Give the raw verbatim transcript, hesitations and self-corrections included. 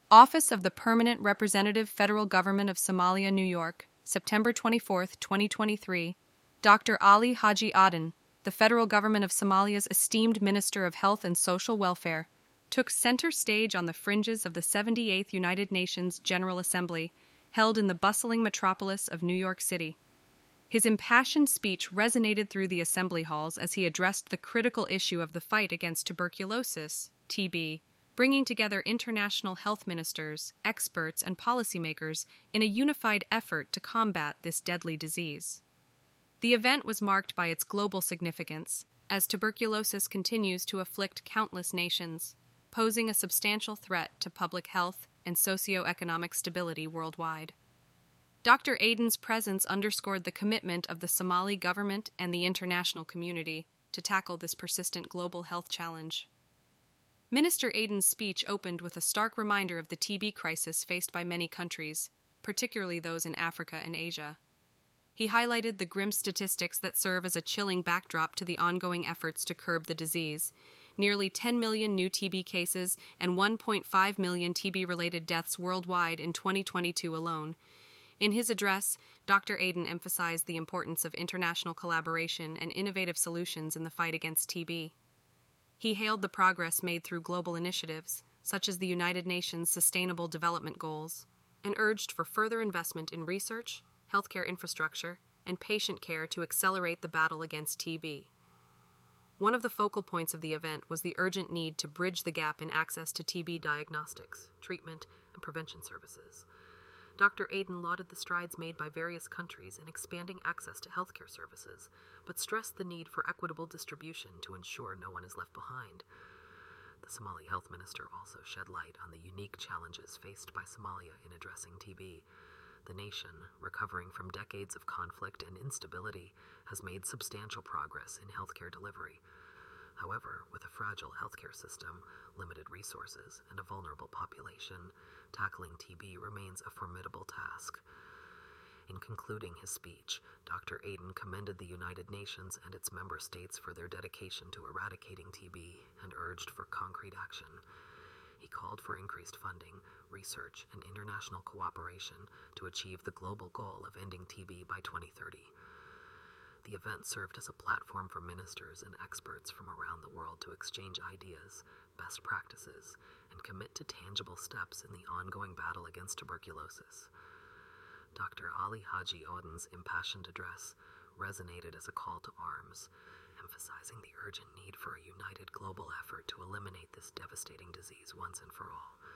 Office of the Permanent Representative, Federal Government of Somalia, New York, September twenty-fourth, twenty twenty-three. Doctor Ali Haji Aden, the Federal Government of Somalia's esteemed Minister of Health and Social Welfare, took center stage on the fringes of the seventy-eighth United Nations General Assembly, held in the bustling metropolis of New York City. His impassioned speech resonated through the assembly halls as he addressed the critical issue of the fight against tuberculosis, T B, bringing together international health ministers, experts, and policymakers in a unified effort to combat this deadly disease. The event was marked by its global significance, as tuberculosis continues to afflict countless nations, posing a substantial threat to public health and socio-economic stability worldwide. Doctor Aden's presence underscored the commitment of the Somali government and the international community to tackle this persistent global health challenge. Minister Aden's speech opened with a stark reminder of the T B crisis faced by many countries, particularly those in Africa and Asia. He highlighted the grim statistics that serve as a chilling backdrop to the ongoing efforts to curb the disease. Nearly ten million new T B cases and one point five million T B-related deaths worldwide in twenty twenty-two alone. In his address, Doctor Aden emphasized the importance of international collaboration and innovative solutions in the fight against T B. He hailed the progress made through global initiatives, such as the United Nations Sustainable Development Goals, and urged for further investment in research, healthcare infrastructure, and patient care to accelerate the battle against T B. One of the focal points of the event was the urgent need to bridge the gap in access to T B diagnostics, treatment, and prevention services. Doctor Aden lauded the strides made by various countries in expanding access to healthcare services, but stressed the need for equitable distribution to ensure no one is left behind. The Somali health minister also shed light on the unique challenges faced by Somalia in addressing T B. The nation, recovering from decades of conflict and instability, has made substantial progress in healthcare delivery. However, with a fragile healthcare system, limited resources, and a vulnerable population, tackling T B remains a formidable task. In concluding his speech, Doctor Aden commended the United Nations and its member states for their dedication to eradicating T B and urged for concrete action. He called for increased funding, research, and international cooperation to achieve the global goal of ending T B by twenty thirty. The event served as a platform for ministers and experts from around the world to exchange ideas, best practices, and commit to tangible steps in the ongoing battle against tuberculosis. Doctor Ali Haji Aden's impassioned address resonated as a call to arms, emphasizing the urgent need for a united global effort to eliminate this devastating disease once and for all.